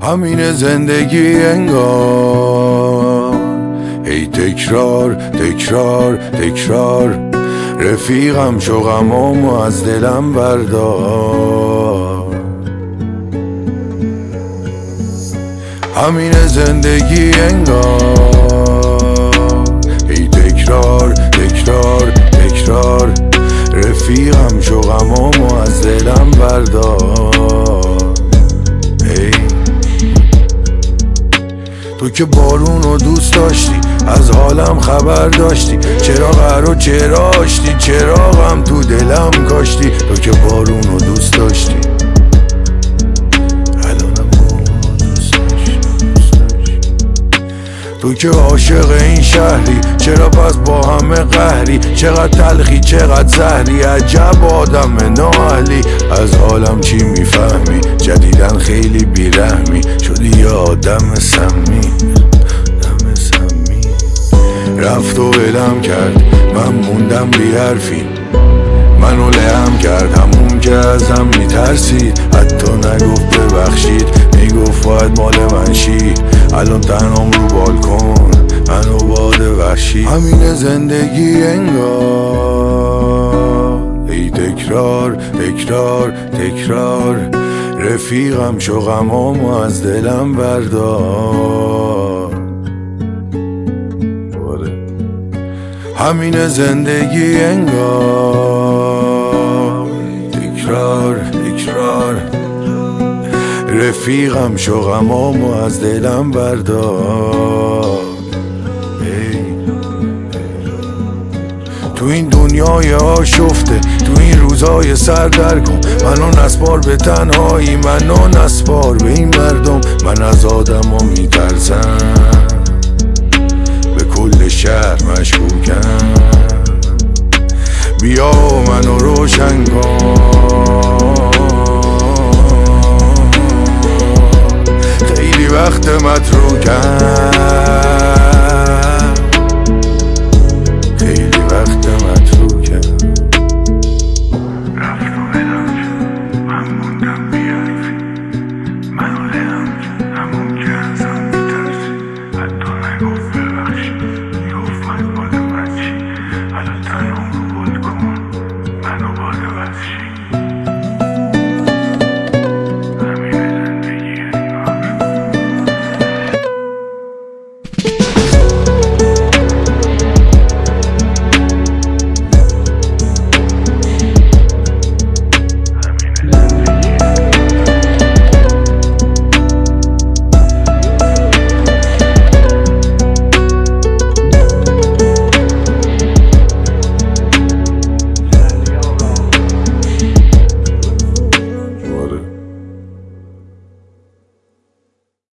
همین زندگی انگار، هی تکرار تکرار تکرار. رفیقم شو غمامو از دلم بردار. همین زندگی انگار، هی تکرار تکرار تکرار. رفیقم شو غمامو از دلم بردار. ای تو که بارونو دوست داشتی، از حالم خبر داشتی، چراغ چرا آشتی، چراغم تو دلم کاشتی. تو که بارونو دوست داشتی، الانم بارونو دوست داشتی. تو که عاشق این شهری، چرا پس با همه قهری؟ چقدر تلخی چقدر زهری، عجب آدم نااهلی. از حالم چی میفهمی؟ جدیدن خیلی بیرحمی شدی یه آدم سمی. رفت و ولم کرد، من موندم بی حرفی. منو لهم کرد همون که ازم میترسید. حتی نگفت ببخشید، میگفت باید مال من شی. الان تنهام رو بالکن، منو باد وحشی. همین زندگی انگار، ای تکرار تکرار تکرار. رفیقم شو غمامو از دلم بردار. همین زندگی انگار، تکرار تکرار. رفیقم شو غمامو از دلم بردار. تو این دنیای آشفته، تو این روزای سردرگم، منو نسپار به تنهایی، منو نسپار به این مردم. من از آدم ها میترسم، به کل شهر مشکوکم. بیا منو روشن کن، خیلی وقت متروکم. خیلی وقت متروکم. رفت و ولم شد، من موندم